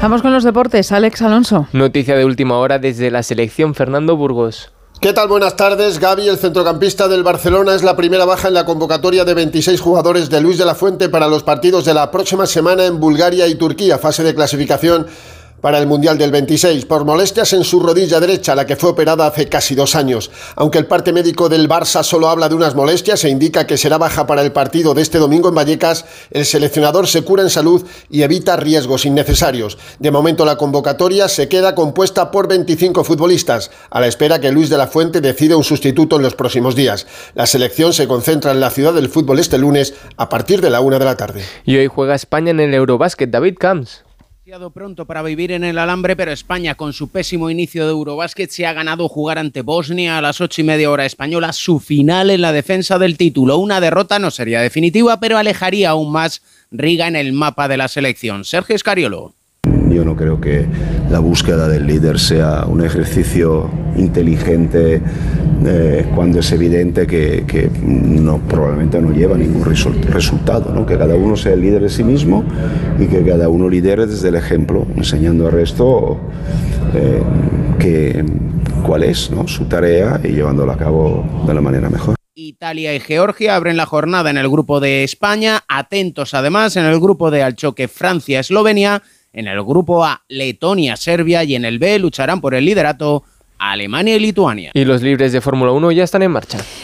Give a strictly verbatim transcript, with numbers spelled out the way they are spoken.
Vamos con los deportes, Alex Alonso. Noticia de última hora desde la selección, Fernando Burgos. ¿Qué tal? Buenas tardes. Gavi, el centrocampista del Barcelona, es la primera baja en la convocatoria de veintiséis jugadores de Luis de la Fuente para los partidos de la próxima semana en Bulgaria y Turquía, fase de clasificación para el Mundial del veintiséis, por molestias en su rodilla derecha, la que fue operada hace casi dos años. Aunque el parte médico del Barça solo habla de unas molestias e indica que será baja para el partido de este domingo en Vallecas, el seleccionador se cura en salud y evita riesgos innecesarios. De momento la convocatoria se queda compuesta por veinticinco futbolistas, a la espera que Luis de la Fuente decida un sustituto en los próximos días. La selección se concentra en la ciudad del fútbol este lunes a partir de la una de la tarde. Y hoy juega España en el Eurobásquet. David Camps. Demasiado pronto para vivir en el alambre, pero España, con su pésimo inicio de Eurobásquet, se ha ganado jugar ante Bosnia a las ocho y media hora española su final en la defensa del título. Una derrota no sería definitiva, pero alejaría aún más Riga en el mapa de la selección. Sergio Escariolo. Yo no creo que la búsqueda del líder sea un ejercicio inteligente eh, cuando es evidente que, que no, probablemente no lleva ningún result- resultado, ¿no? Que cada uno sea el líder de sí mismo y que cada uno lidere desde el ejemplo, enseñando al resto eh, que, cuál es, ¿no?, su tarea y llevándola a cabo de la manera mejor. Italia y Georgia abren la jornada en el grupo de España, atentos además en el grupo de al choque Francia-Eslovenia. En el grupo A, Letonia, Serbia, y en el B lucharán por el liderato Alemania y Lituania. Y los libres de Fórmula uno ya están en marcha.